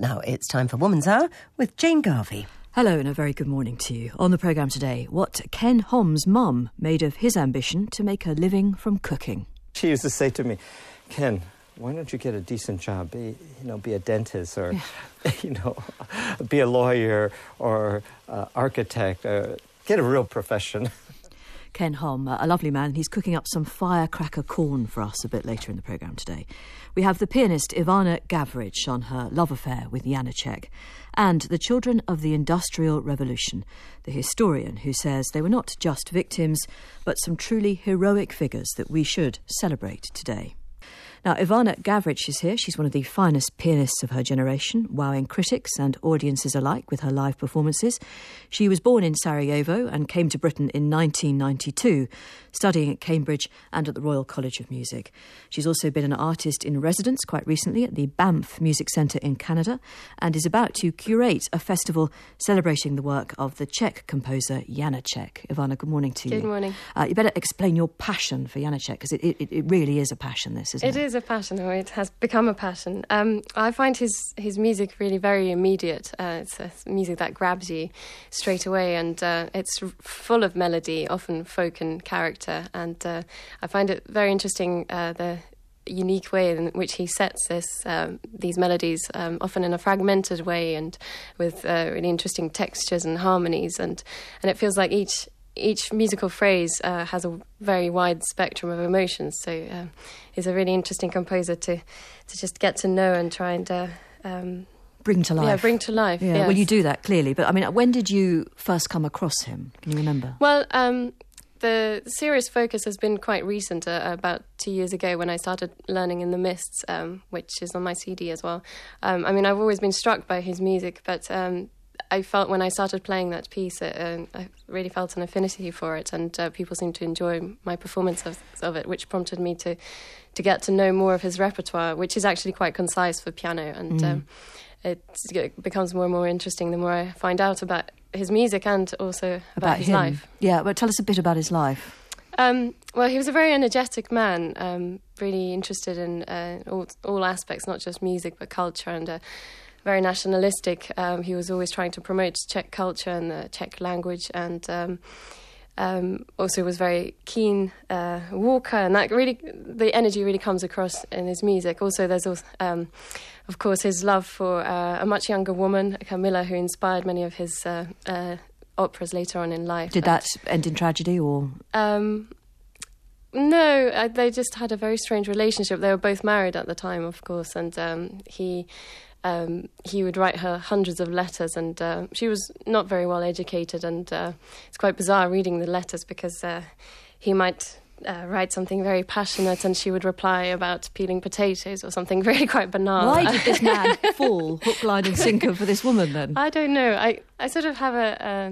Now it's time for Woman's Hour with Jane Garvey. Hello and a very good morning to you. On the programme today, what Ken Hom's mum made of his ambition to make a living from cooking. She used to say to me, Ken, why don't you get a decent job? Be a dentist or, be a lawyer or architect. Get a real profession. Ken Hom, a lovely man. He's cooking up some firecracker corn for us a bit later in the programme today. We have the pianist Ivana Gavrić on her love affair with Janacek, and the children of the Industrial Revolution, the historian who says they were not just victims, but some truly heroic figures that we should celebrate today. Now, Ivana Gavrić is here. She's one of the finest pianists of her generation, wowing critics and audiences alike with her live performances. She was born in Sarajevo and came to Britain in 1992, studying at Cambridge and at the Royal College of Music. She's also been an artist in residence quite recently at the Banff Music Centre in Canada and is about to curate a festival celebrating the work of the Czech composer Janacek. Ivana, good morning to you. Good morning. You better explain your passion for Janacek, because it really is a passion, this, isn't it? It is a passion, or it has become a passion. I find his music really very immediate. It's music that grabs you straight away, and it's full of melody, often folk and character. And I find it very interesting, the unique way in which he sets these melodies, often in a fragmented way and with really interesting textures and harmonies. And it feels like each musical phrase has a very wide spectrum of emotions. So he's a really interesting composer to just get to know and try and bring to life. Yeah, bring to life. Yeah, yes. Well, you do that clearly. But I mean, when did you first come across him? Can you remember? Well, the serious focus has been quite recent, about 2 years ago when I started learning in the Mists, which is on my CD as well. I mean, I've always been struck by his music, but I felt when I started playing that piece, I really felt an affinity for it, and people seemed to enjoy my performance of it, which prompted me to get to know more of his repertoire, which is actually quite concise for piano, and it becomes more and more interesting the more I find out about his music and also about his life. Yeah, but tell us a bit about his life. Well, he was a very energetic man, really interested in all aspects, not just music, but culture, and very nationalistic. He was always trying to promote Czech culture and the Czech language, and also was very keen walker, and that really, the energy really comes across in his music. Also, there's also, of course, his love for a much younger woman, Camilla, who inspired many of his operas later on in life. Did that end in tragedy, or...? No, they just had a very strange relationship. They were both married at the time, of course, and he would write her hundreds of letters, and she was not very well educated, and it's quite bizarre reading the letters because he might write something very passionate and she would reply about peeling potatoes or something really quite banal. Why did this man fall hook, line and sinker for this woman then? I don't know. I sort of have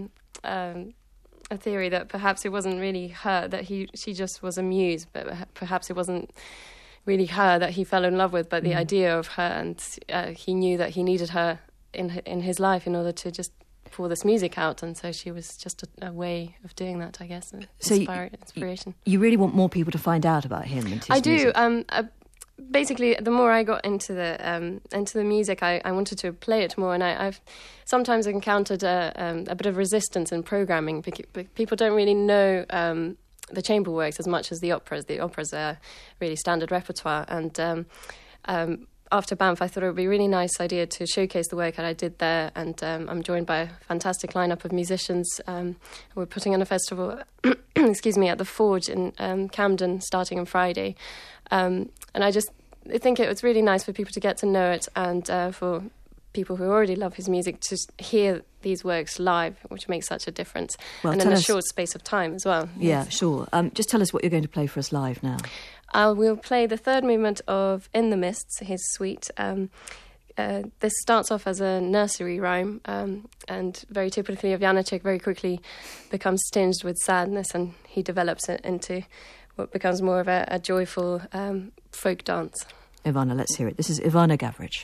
a theory that perhaps it wasn't really her, that she just was a muse, but perhaps it wasn't really her that he fell in love with, but the idea of her, and he knew that he needed her in his life in order to just pour this music out, and so she was just a way of doing that, I guess. Inspiration. You really want more people to find out about him and his music? I do. Basically, the more I got into the music, I wanted to play it more, and I've sometimes encountered a bit of resistance in programming. People don't really know the chamber works as much as the operas. The operas are really standard repertoire, and after Banff, I thought it would be a really nice idea to showcase the work that I did there, and I'm joined by a fantastic lineup of musicians. We're putting on a festival, at the Forge in Camden, starting on Friday, and I think it was really nice for people to get to know it, and for people who already love his music to hear these works live, which makes such a difference, and in a short space of time as well. Yeah, sure. Just tell us what you're going to play for us live now. We'll play the third movement of In the Mists, his suite. This starts off as a nursery rhyme, and very typically of Janacek, very quickly becomes tinged with sadness, and he develops it into what becomes more of a joyful folk dance. Ivana, let's hear it. This is Ivana Gavrić.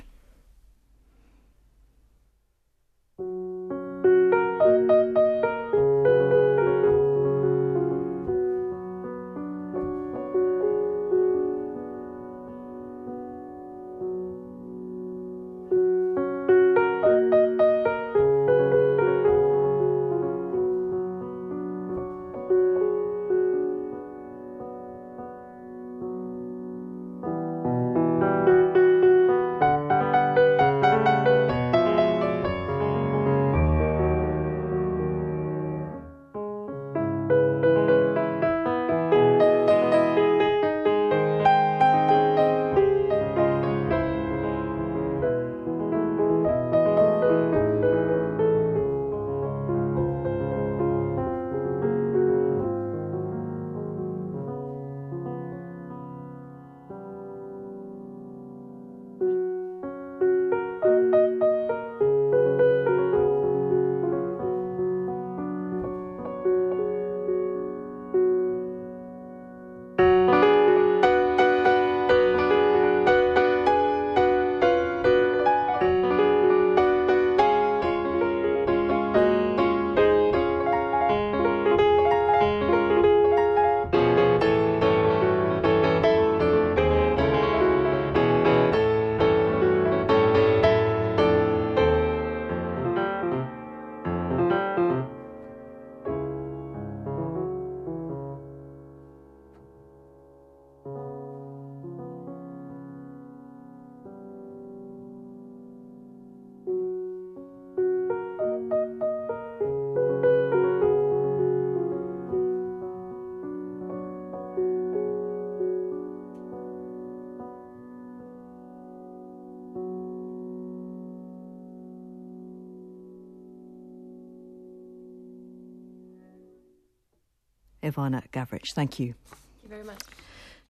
Ivana Gavric. Thank you.